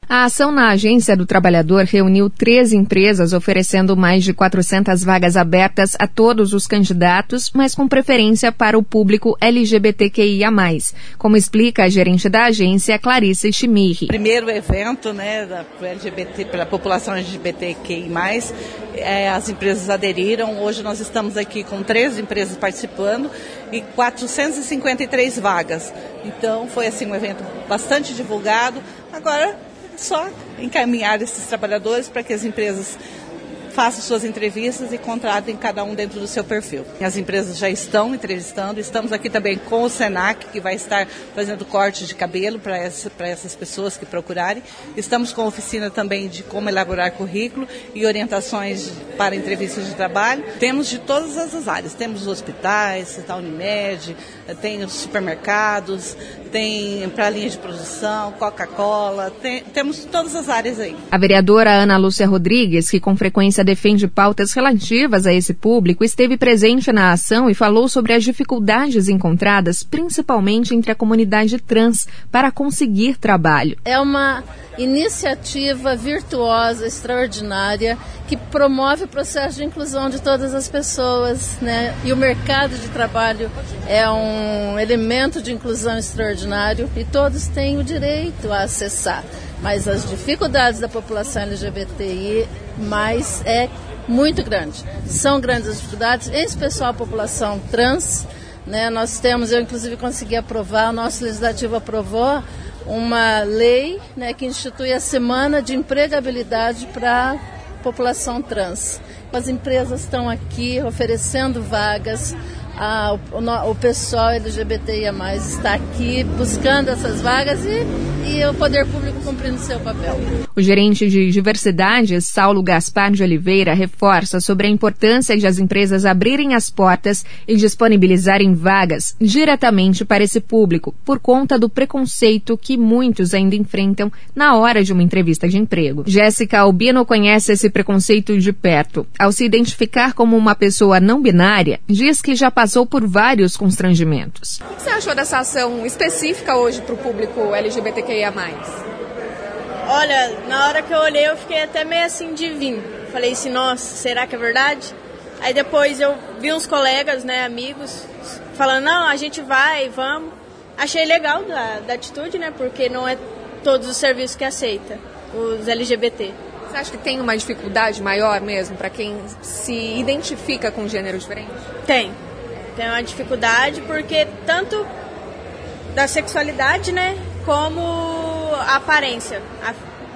A ação na Agência do Trabalhador reuniu 13 empresas oferecendo mais de 400 vagas abertas a todos os candidatos, mas com preferência para o público LGBTQIA+, como explica a gerente da agência, Clarice Schmirri. Primeiro evento, pela população LGBTQI+, as empresas aderiram. Hoje nós estamos aqui com 13 empresas participando e 453 vagas. Então foi assim um evento bastante divulgado. Agora só encaminhar esses trabalhadores para que as empresas façam suas entrevistas e contratem cada um dentro do seu perfil. As empresas já estão entrevistando, estamos aqui também com o Senac, que vai estar fazendo corte de cabelo para essas pessoas que procurarem. Estamos com a oficina também de como elaborar currículo e orientações para entrevistas de trabalho. Temos de todas as áreas, temos os hospitais, a Unimed, tem os supermercados, tem para a linha de produção, Coca-Cola, temos todas as áreas aí. A vereadora Ana Lúcia Rodrigues, que com frequência defende pautas relativas a esse público, esteve presente na ação e falou sobre as dificuldades encontradas, principalmente entre a comunidade trans, para conseguir trabalho. É uma iniciativa virtuosa, extraordinária, que promove o processo de inclusão de todas as pessoas, né? E o mercado de trabalho é um elemento de inclusão extraordinário e todos têm o direito a acessar. Mas as dificuldades da população LGBTI é muito grande. São grandes as dificuldades, em especial a população trans, né? Eu inclusive consegui aprovar, o nosso legislativo aprovou uma lei, né, que institui a Semana de Empregabilidade para a população trans. As empresas estão aqui oferecendo vagas, o pessoal LGBTIA+, está aqui buscando essas vagas e o poder público cumprindo seu papel. O gerente de diversidade, Saulo Gaspar de Oliveira, reforça sobre a importância de as empresas abrirem as portas e disponibilizarem vagas diretamente para esse público, por conta do preconceito que muitos ainda enfrentam na hora de uma entrevista de emprego. Jéssica Albino conhece esse preconceito de perto. Ao se identificar como uma pessoa não binária, diz que já passou por vários constrangimentos. O que você achou dessa ação específica hoje para o público LGBTQIA+. Olha, na hora que eu olhei eu fiquei até meio assim de vir. Falei assim, nossa, será que é verdade? Aí depois eu vi uns colegas, né, amigos, falando, não, a gente vai, vamos. Achei legal da atitude, né, porque não é todos os serviços que aceita, os LGBT. Você acha que tem uma dificuldade maior mesmo para quem se identifica com gênero diferente? Tem uma dificuldade porque tanto da sexualidade, né, como a aparência, a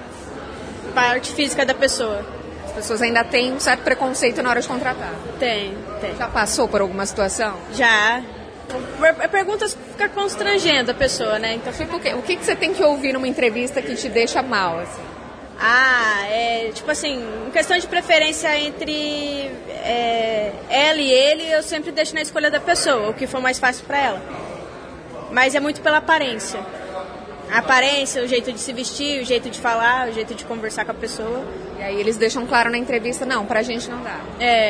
parte física da pessoa. As pessoas ainda têm um certo preconceito na hora de contratar? Tem. Já passou por alguma situação? Já. Perguntas ficam constrangendo a pessoa, né? Então, o que você tem que ouvir numa entrevista que te deixa mal, assim? Tipo assim, em questão de preferência entre ela e ele, eu sempre deixo na escolha da pessoa, o que for mais fácil para ela. Mas é muito pela aparência. A aparência, o jeito de se vestir, o jeito de falar, o jeito de conversar com a pessoa. E aí eles deixam claro na entrevista, não, pra gente não dá.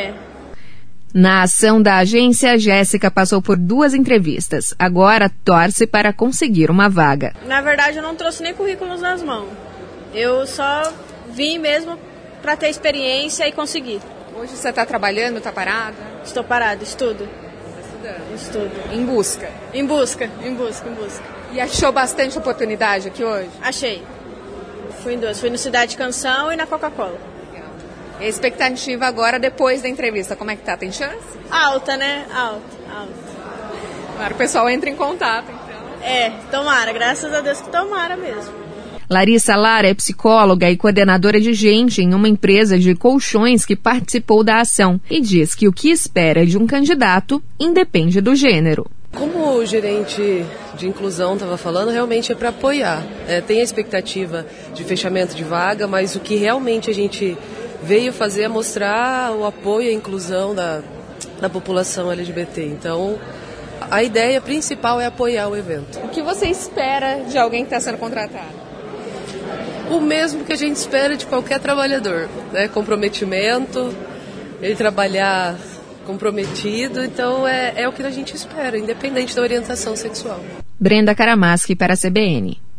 Na ação da agência, Jéssica passou por 2 entrevistas. Agora torce para conseguir uma vaga. Na verdade, eu não trouxe nem currículos nas mãos. Eu só vim mesmo para ter experiência e conseguir. Hoje você está trabalhando, está parada? Estou parada, estudo. Está estudando? Estudo. Em busca? Em busca. E achou bastante oportunidade aqui hoje? Achei. Fui em 2. Fui no Cidade Canção e na Coca-Cola. Legal. E a expectativa agora, depois da entrevista, como é que tá? Tem chance? Alta, né? Alta. Claro, o pessoal entra em contato, então. Tomara. Graças a Deus que tomara mesmo. Larissa Lara é psicóloga e coordenadora de gente em uma empresa de colchões que participou da ação e diz que o que espera de um candidato independe do gênero. Como o gerente de inclusão estava falando, realmente é para apoiar. Tem a expectativa de fechamento de vaga, mas o que realmente a gente veio fazer é mostrar o apoio à inclusão da população LGBT. Então, a ideia principal é apoiar o evento. O que você espera de alguém que está sendo contratado? O mesmo que a gente espera de qualquer trabalhador, né? Comprometimento, ele trabalhar comprometido, então é o que a gente espera, independente da orientação sexual. Brenda Karamaski para a CBN.